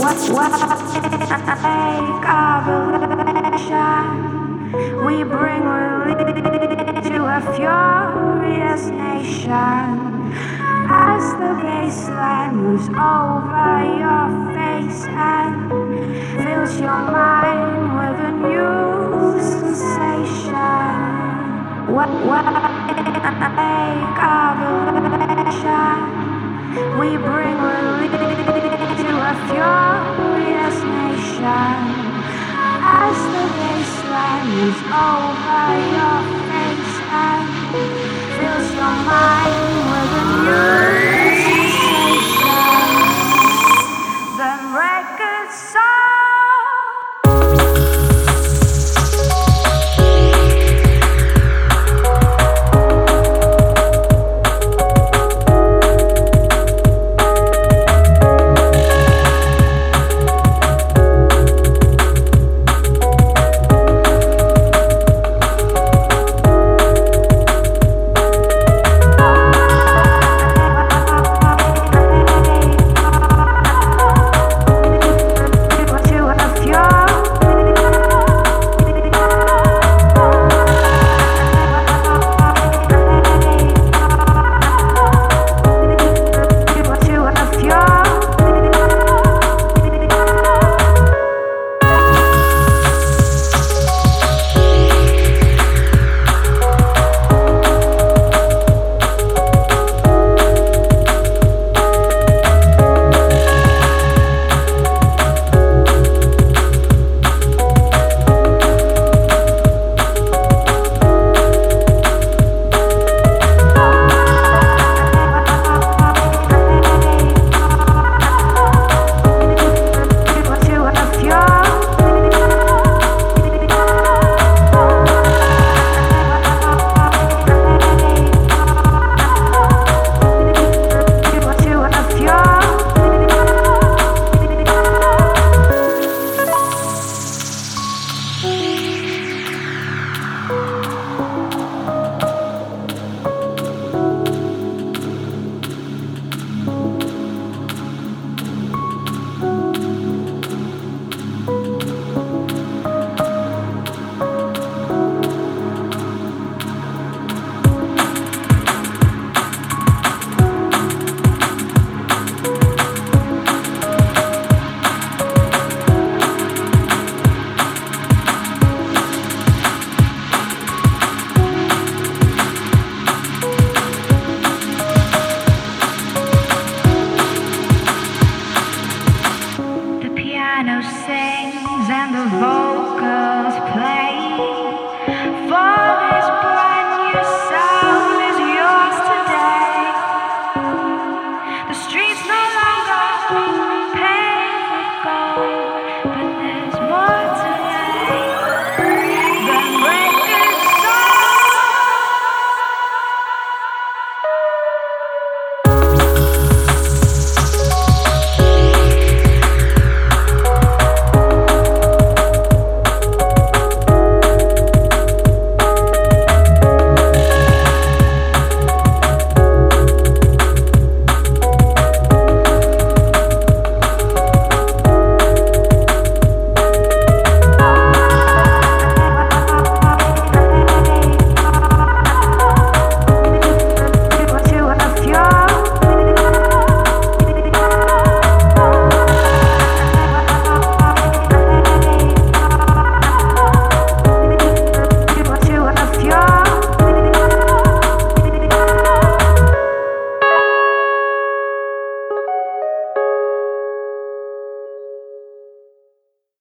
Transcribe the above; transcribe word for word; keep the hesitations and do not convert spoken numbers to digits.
Wake of elation, we bring relief to a furious nation. As the baseline moves over your face and fills your mind with a new sensation. Wake of elation, we bring relief to a furious nation. As the baseline moves over your face and fills your mind with a new sensation, the record song. Sings and the vocals play.